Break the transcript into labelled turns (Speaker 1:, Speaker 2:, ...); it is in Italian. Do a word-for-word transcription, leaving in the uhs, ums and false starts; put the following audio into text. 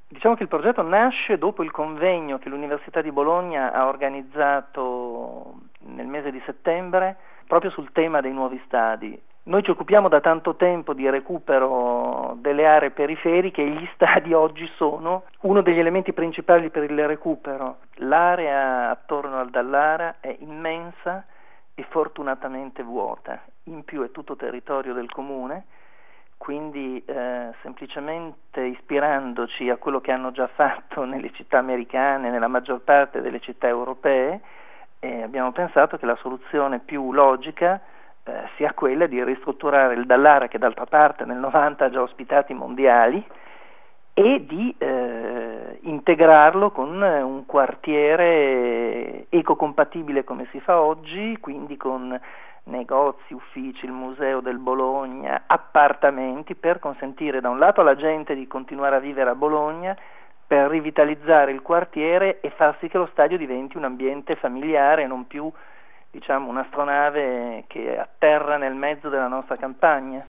Speaker 1: Diciamo che il progetto nasce dopo il convegno che l'Università di Bologna ha organizzato nel mese di settembre proprio sul tema dei nuovi stadi. Noi ci occupiamo da tanto tempo di recupero delle aree periferiche e gli stadi oggi sono uno degli elementi principali per il recupero. L'area attorno al Dallara è immensa e fortunatamente vuota, in più è tutto territorio del comune. Quindi eh, semplicemente ispirandoci a quello che hanno già fatto nelle città americane, nella maggior parte delle città europee, eh, abbiamo pensato che la soluzione più logica eh, sia quella di ristrutturare il Dallara, che d'altra parte nel novanta ha già ospitato i mondiali, e di eh, integrarlo con un quartiere ecocompatibile come si fa oggi, quindi con negozi, uffici, il museo del Bologna, appartamenti, per consentire da un lato alla gente di continuare a vivere a Bologna, per rivitalizzare il quartiere e far sì che lo stadio diventi un ambiente familiare e non più, diciamo, un'astronave che atterra nel mezzo della nostra campagna.